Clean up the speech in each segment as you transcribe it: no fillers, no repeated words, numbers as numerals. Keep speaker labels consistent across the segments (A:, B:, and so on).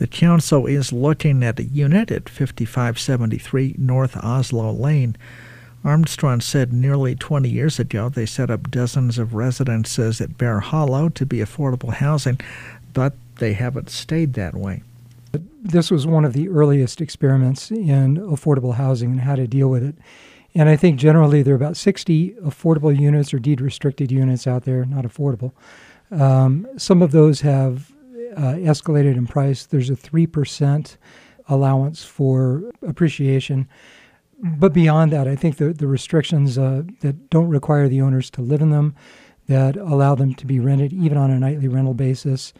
A: The council is looking at a unit at 5573 North Oslo Lane. Armstrong said nearly 20 years ago they set up dozens of residences at Bear Hollow to be affordable housing, but they haven't stayed that way.
B: This was one of the earliest experiments in affordable housing and how to deal with it. And I think generally there are about 60 affordable units or deed-restricted units out there, not affordable. Some of those have escalated in price. There's a 3% allowance for appreciation. But beyond that, I think the restrictions that don't require the owners to live in them, that allow them to be rented even on a nightly rental basis,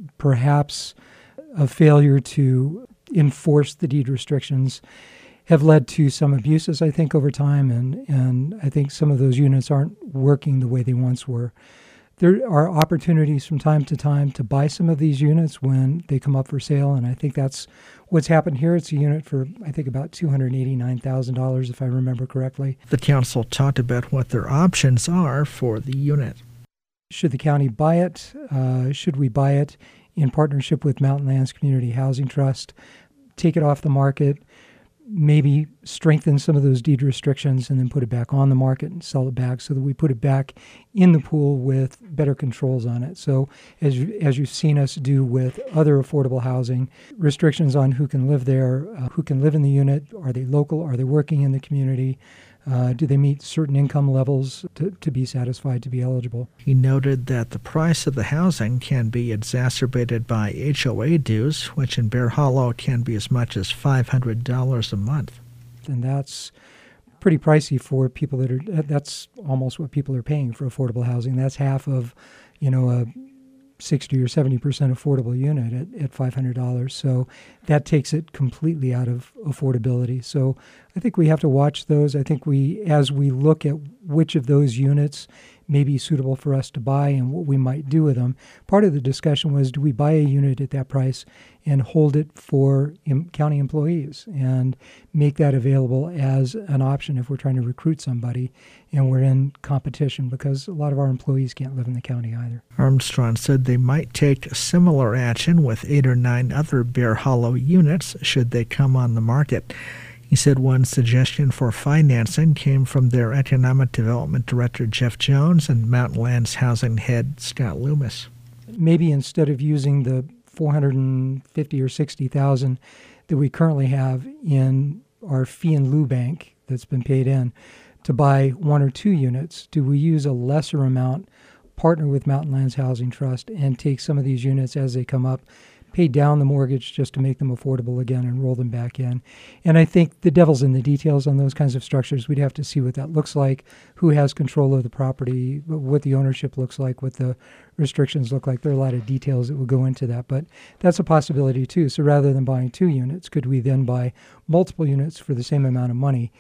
B: perhaps a failure to enforce the deed restrictions, have led to some abuses, I think, over time, and I think some of those units aren't working the way they once were. There are opportunities from time to time to buy some of these units when they come up for sale, and I think that's what's happened here. It's a unit for, I think, about $289,000, if I remember correctly.
A: The council talked about what their options are for the unit.
B: Should the county buy it? Should we buy it in partnership with Mountain Lands Community Housing Trust, take it off the market, maybe strengthen some of those deed restrictions and then put it back on the market and sell it back so that we put it back in the pool with better controls on it. So as you've seen us do with other affordable housing, restrictions on who can live there, who can live in the unit, are they local, are they working in the community, do they meet certain income levels to be satisfied to be eligible?
A: He noted that the price of the housing can be exacerbated by HOA dues, which in Bear Hollow can be as much as $500 a month.
B: And that's pretty pricey for people that's almost what people are paying for affordable housing. That's half of, a 60 or 70% affordable unit at $500. So that takes it completely out of affordability. So I think we have to watch those. I think as we look at which of those units may be suitable for us to buy and what we might do with them, part of the discussion was, do we buy a unit at that price and hold it for county employees and make that available as an option if we're trying to recruit somebody and we're in competition, because a lot of our employees can't live in the county either.
A: Armstrong said they might take similar action with 8 or 9 other Bear Hollow units should they come on the market. He said one suggestion for financing came from their Economic Development Director, Jeff Jones, and Mountain Lands Housing Head, Scott Loomis.
B: Maybe instead of using the $450,000 or $60,000 that we currently have in our fee in lieu bank that's been paid in to buy 1 or 2 units, do we use a lesser amount, partner with Mountain Lands Housing Trust, and take some of these units as they come up, pay down the mortgage just to make them affordable again and roll them back in? And I think the devil's in the details on those kinds of structures. We'd have to see what that looks like, who has control of the property, what the ownership looks like, what the restrictions look like. There are a lot of details that would go into that, but that's a possibility too. So rather than buying 2 units, could we then buy multiple units for the same amount of money?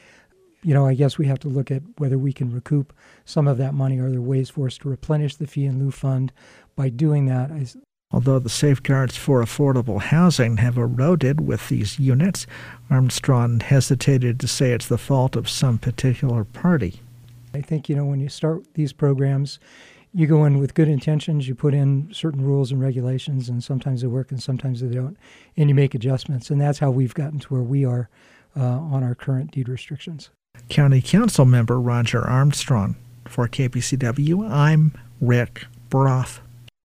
B: I guess we have to look at whether we can recoup some of that money. Are there ways for us to replenish the fee in lieu fund by doing that?
A: Although the safeguards for affordable housing have eroded with these units, Armstrong hesitated to say it's the fault of some particular party.
B: I think, when you start these programs, you go in with good intentions, you put in certain rules and regulations, and sometimes they work and sometimes they don't, and you make adjustments. And that's how we've gotten to where we are on our current deed restrictions.
A: County Council member Roger Armstrong. For KPCW, I'm Rick Broth.